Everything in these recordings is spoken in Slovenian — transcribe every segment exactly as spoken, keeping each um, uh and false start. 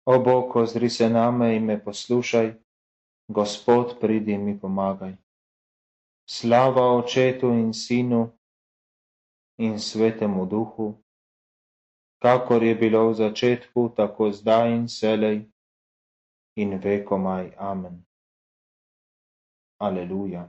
O Bog, ozri se name i me poslušaj, Gospod, pridi mi pomagaj. Slava Očetu in Sinu in Svetemu Duhu, kakor je bilo v začetku, tako zdaj in selej in vekomaj. Amen. Aleluja.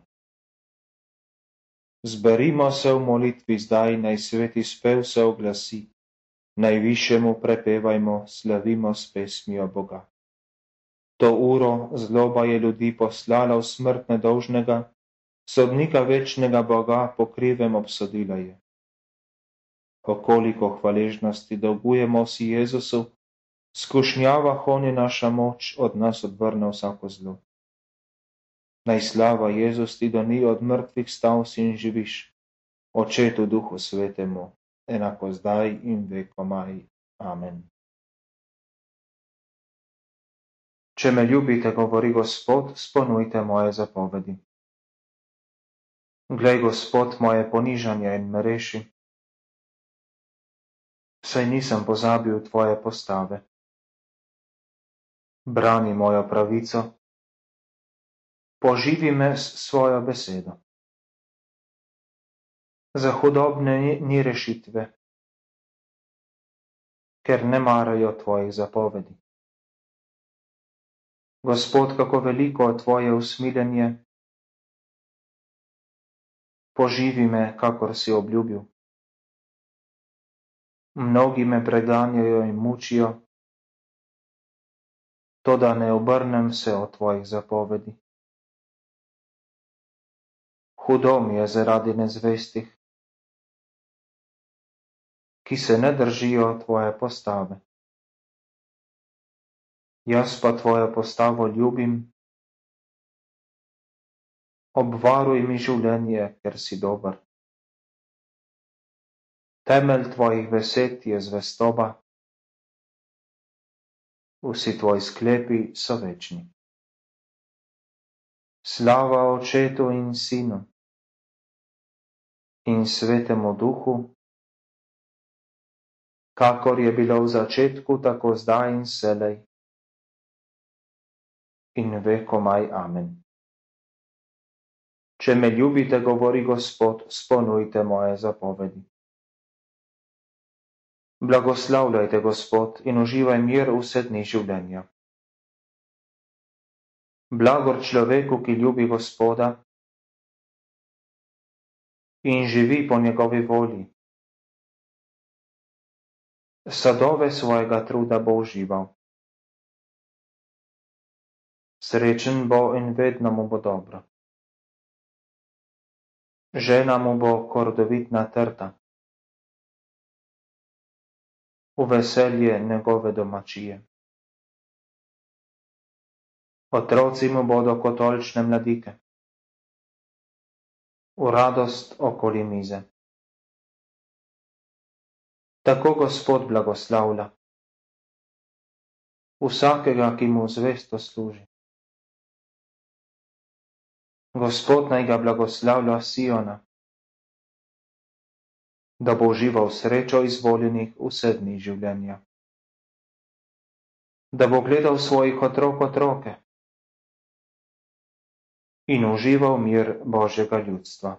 Zberimo se v molitvi zdaj, naj sveti spev se oglasi, najvišjemu prepevajmo, slavimo s pesmijo Boga. To uro zloba je ljudi poslala v smrt nedolžnega, sodnika večnega Boga po krivem obsodila je. O koliko hvaležnosti dolgujemo vsi Jezusu, skušnjavah on je naša moč, od nas odvrne vsako zlo. Naj slava Jezus ti doni, od mrtvih stav si in živiš, Očetu Duhu Svetemu, enako zdaj in vekomaj. Amen. Če me ljubite, govori Gospod, spolnujte moje zapovedi. Glej, Gospod, moje ponižanje in me reši, saj nisem pozabil tvoje postave. Brani mojo pravico, poživi me s svojo besedo. Za hudobne ni, ni rešitve, ker ne marajo tvojih zapovedi. Gospod, kako veliko je tvoje usmiljenje, poživi me, kakor si obljubil. Mnogi me preganjajo in mučijo, toda ne obrnem se od tvojih zapovedi. Hudo mi je zaradi nezvestih, ki se ne držijo tvoje postave. Jaz pa tvojo postavo ljubim, obvaruj mi življenje, ker si dober. Temelj tvojih besed je zvestoba, vsi tvoji sklepi so večni. Slava Očetu in Sinu in Svetemu Duhu, kakor je bilo v začetku, tako zdaj in selej in vekomaj. Amen. Če me ljubite, govori Gospod, spolnujte moje zapovedi. Blagoslavljajte, Gospod, in uživaj mir vse dni življenja. Blagor človeku, ki ljubi Gospoda in živi po njegovi volji. Sadove svojega truda bo užival. Srečen bo in vedno mu bo dobro. Žena mu bo kordovitna trta, v veselje njegove domačije. Otroci mu bodo kot oljčne mladike, v radost okoli mize. Tako Gospod blagoslavlja vsakega, ki mu zvesto služi. Gospod naj ga blagoslavlja Siona, da bo užival srečo izvoljenih vse dni življenja. Da bo gledal svojih otrok otroke in užival mir Božjega ljudstva.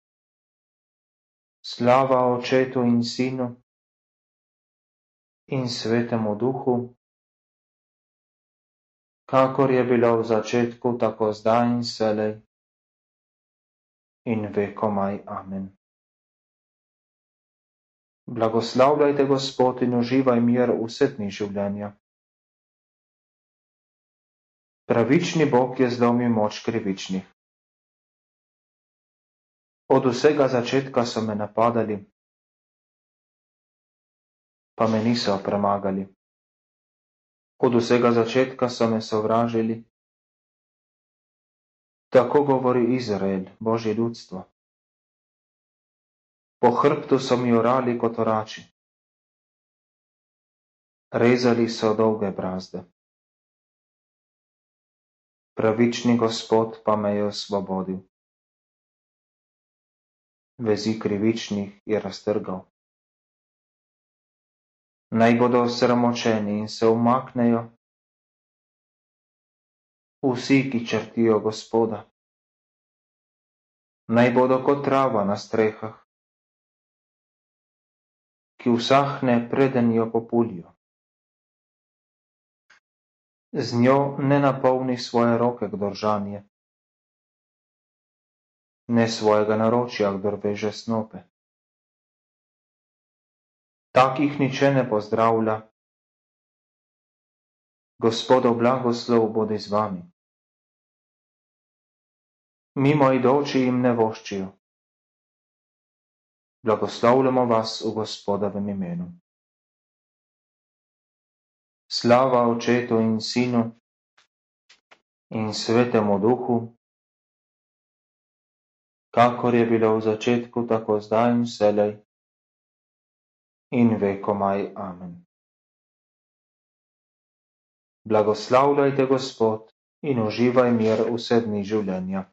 Slava Očetu in Sinu in Svetemu Duhu, kakor je bilo v začetku, tako zdaj in selej in vekomaj. Amen. Blagoslavljajte, Gospod, in uživaj mir vse dni življenja. Pravični Bog je zlomil moč krivičnih. Od vsega začetka so me napadali, pa me niso premagali. Od vsega začetka so me sovražili. Tako govori Izrael, Božje ljudstvo. Po hrbtu so mi orali kot orači. Rezali so dolge brazde. Pravični Gospod pa me je osvobodil. Vezi krivičnih je raztrgal. Naj bodo osramočeni in se umaknejo, vsi, ki črtijo Gospoda. Naj bodo kot trava na strehah, ki usahne, preden jo populijo. Z njo ne napolni svoje roke, kdor žanje, ne svojega naročja, kdor veže snope. Takih niče ne pozdravlja. Gospodov blagoslov bodi z vami. Mimoidoči jim ne voščijo. Blagoslavljamo vas v Gospodovem imenu. Slava Očetu in Sinu in Svetemu Duhu, kakor je bilo v začetku, tako zdaj in vselej in vekomaj. Amen. Blagoslavljajte Gospod in uživaj mir vse dni življenja.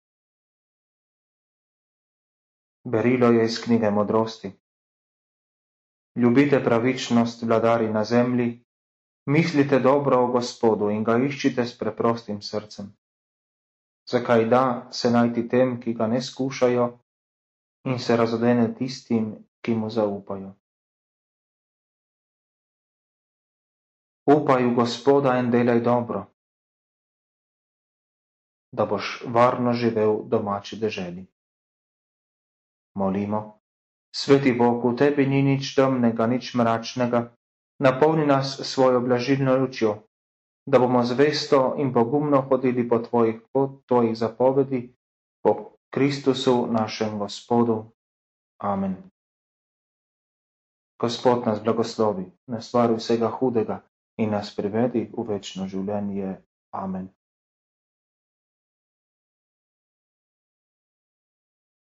Berilo je iz knjige Modrosti. Ljubite pravičnost, vladari na zemlji, mislite dobro o Gospodu in ga iščite s preprostim srcem. Zakaj da se najti tem, ki ga ne skušajo, in se razodene tistim, ki mu zaupajo. Upaj v Gospoda in delaj dobro, da boš varno živel v domači deželi. Molimo, sveti Bog, v tebi ni nič temnega, nič mračnega, napolni nas s svojo blažilno lučjo, da bomo zvesto in pogumno hodili po tvojih, po tvojih zapovedi, po Kristusu našem Gospodu. Amen. Gospod nas blagoslovi, nas vari vsega hudega in nas privedi v večno življenje. Amen.